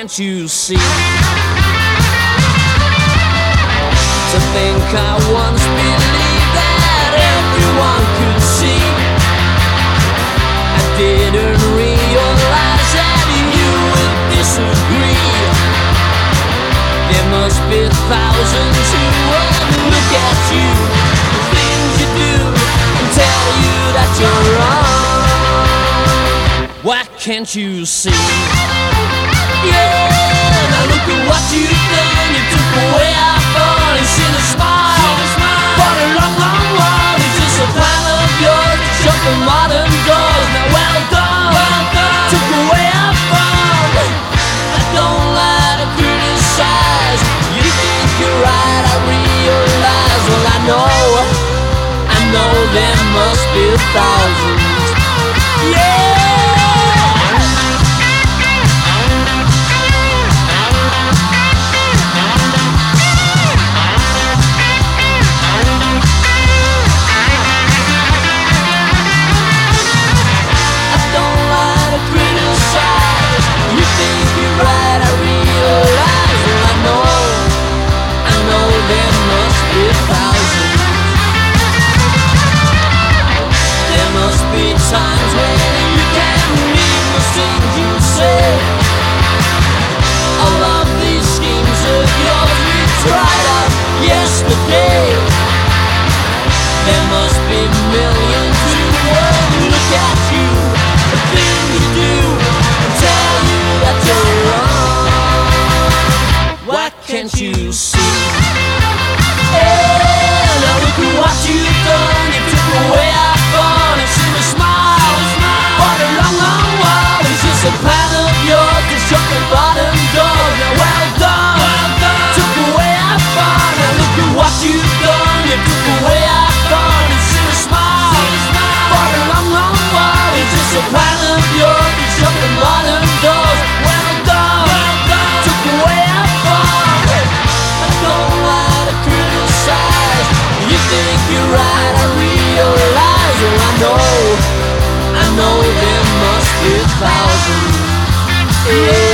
can't you see? To think I once believed that everyone could see. I didn't realize that you would disagree. There must be thousands who would look at you, the things you do, and tell you that you're wrong. Why can't you see? Yeah, now look at what you've done. You took away our fun and seen a smile. For a long, long while, it's just a plan of yours to shut the modern doors. Now well done, took away our fun. I don't like to criticize. You think you're right, I realize. Well, I know there must be thousands. Yeah. Times when you can't mean the things you say. All of these schemes of yours we tried out yesterday. There must be millions who will look at you, the things you do, and tell you that you're wrong. Why can't you see? Hey, now look at what you've done. You took away our fun and seen a smile. A plan of yours to shut the bottom door. Now well done, took away our fun. Now look at what you've done. You took away our fun and seen a smile. For a long, long while, it's just a plan of yours to shut the bottom doors. Well done, took away our fun. I don't like to criticize. You think you're right, I realize. Well, I know there must be thousands. Yeah.